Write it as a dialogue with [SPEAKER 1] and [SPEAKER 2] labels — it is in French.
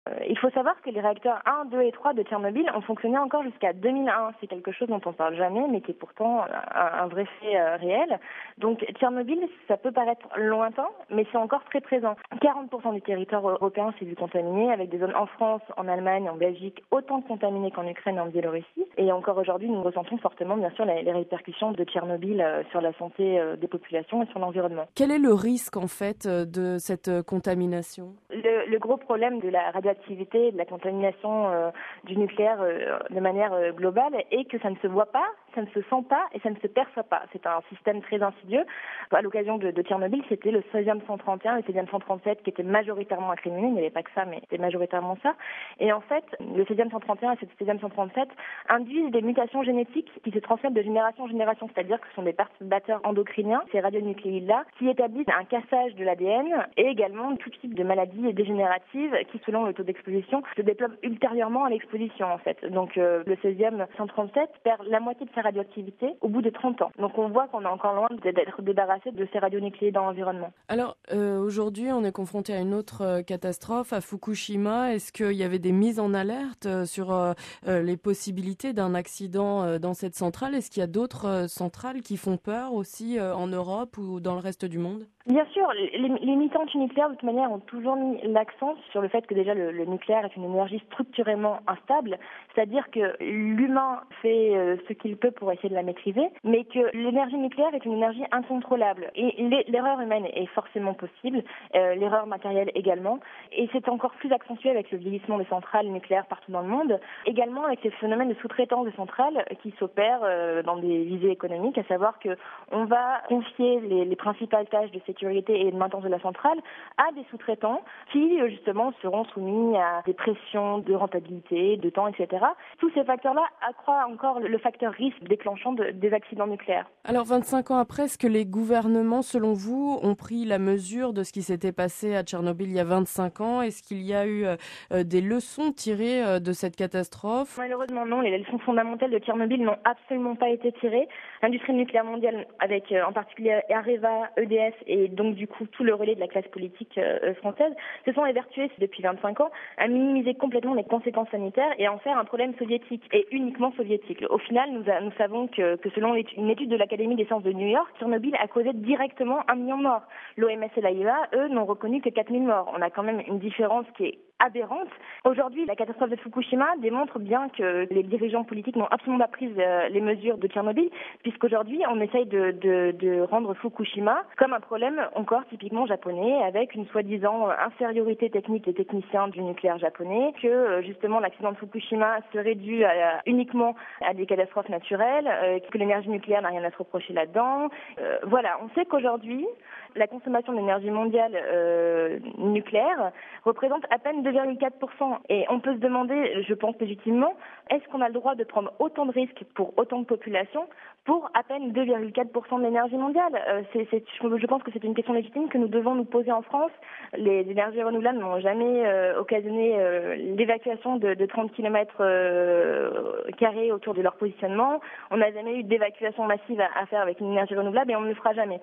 [SPEAKER 1] Il faut savoir que les réacteurs 1, 2 et 3 de Tchernobyl ont fonctionné encore jusqu'à 2001. C'est quelque chose dont on ne parle jamais, mais qui est pourtant un vrai fait réel. Donc Tchernobyl, ça peut paraître lointain, mais c'est encore très présent. 40% du territoire européen s'est vu contaminé, avec des zones en France, en Allemagne, en Belgique, autant contaminées qu'en Ukraine et en Biélorussie. Et encore aujourd'hui, nous ressentons fortement, bien sûr, les répercussions de Tchernobyl sur la santé des populations et sur l'environnement.
[SPEAKER 2] Quel est le risque, en fait, de cette contamination ?
[SPEAKER 1] Le gros problème de la radioactivité, de la contamination du nucléaire de manière globale est que ça ne se voit pas, ça ne se sent pas et ça ne se perçoit pas. C'est un système très insidieux. À l'occasion de Tchernobyl, c'était le césium-131 et le césium-137 qui étaient majoritairement incriminés. Il n'y avait pas que ça, mais c'était majoritairement ça. Et en fait, le césium-131 et le césium-137 induisent des mutations génétiques qui se transmettent de génération en génération. C'est-à-dire que ce sont des perturbateurs endocriniens, ces radionucléides-là, qui établissent un cassage de l'ADN et également tout type de maladies dégénératives qui, selon le taux d'exposition, se développent ultérieurement à l'exposition, en fait. Donc, le césium-137 perd la moitié de sa radioactivité au bout de 30 ans. Donc, on voit qu'on est encore loin d'être débarrassé de ces radionucléides dans l'environnement.
[SPEAKER 2] Alors, aujourd'hui, on est confronté à une autre catastrophe, à Fukushima. Est-ce qu'il y avait des mises en alerte sur les possibilités d'un accident dans cette centrale ? Est-ce qu'il y a d'autres centrales qui font peur aussi en Europe ou dans le reste du monde ?
[SPEAKER 1] Bien sûr, les militants anti-nucléaires, de toute manière, ont toujours mis l'accent sur le fait que déjà le nucléaire est une énergie structurellement instable, c'est-à-dire que l'humain fait ce qu'il peut pour essayer de la maîtriser, mais que l'énergie nucléaire est une énergie incontrôlable. Et l'erreur humaine est forcément possible, l'erreur matérielle également, et c'est encore plus accentué avec le vieillissement des centrales nucléaires partout dans le monde, également avec ces phénomènes de sous-traitance des centrales qui s'opèrent dans des visées économiques, à savoir que on va confier les principales tâches de sécurité et de maintenance de la centrale à des sous-traitants qui, justement, seront soumis à des pressions de rentabilité, de temps, etc. Tous ces facteurs-là accroissent encore le facteur risque déclenchant des accidents nucléaires.
[SPEAKER 2] Alors, 25 ans après, est-ce que les gouvernements, selon vous, ont pris la mesure de ce qui s'était passé à Tchernobyl il y a 25 ans ? Est-ce qu'il y a eu des leçons tirées de cette catastrophe ?
[SPEAKER 1] Malheureusement, non. Les leçons fondamentales de Tchernobyl n'ont absolument pas été tirées. L'industrie nucléaire mondiale, avec en particulier Areva, EDF et donc du coup tout le relais de la classe politique française, se sont évertués depuis 25 ans à minimiser complètement les conséquences sanitaires et à en faire un problème soviétique et uniquement soviétique. Au final, nous savons que selon une étude de l'Académie des sciences de New York, Tchernobyl a causé directement 1 million de morts. L'OMS et l'AIEA, eux, n'ont reconnu que 4000 morts. On a quand même une différence qui est aberrante. Aujourd'hui, la catastrophe de Fukushima démontre bien que les dirigeants politiques n'ont absolument pas pris les mesures de Tchernobyl, puisqu'aujourd'hui, on essaye de rendre Fukushima comme un problème encore typiquement japonais, avec une soi-disant infériorité technique des techniciens du nucléaire japonais, que justement l'accident de Fukushima serait dû uniquement à des catastrophes naturelles, que l'énergie nucléaire n'a rien à se reprocher là-dedans. Voilà, on sait qu'aujourd'hui, la consommation d'énergie mondiale nucléaire représente à peine 2,4%. Et on peut se demander, je pense légitimement, est-ce qu'on a le droit de prendre autant de risques pour autant de populations pour à peine 2,4% de l'énergie mondiale? Je pense que c'est une question légitime que nous devons nous poser en France. Les énergies renouvelables n'ont jamais occasionné l'évacuation de 30 km² autour de leur positionnement. On n'a jamais eu d'évacuation massive à faire avec une énergie renouvelable et on ne le fera jamais.